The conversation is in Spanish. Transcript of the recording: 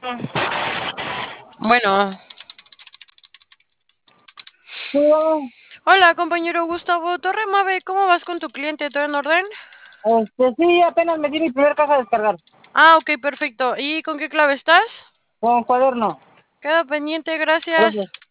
Bueno, Sí, hola compañero Gustavo Torre Mave, ¿cómo vas con tu cliente? ¿Todo en orden? sí, apenas me di mi primer caja a descargar. Ah, ok, perfecto. ¿Y con qué clave estás? Con cuaderno. Queda pendiente, gracias. Gracias.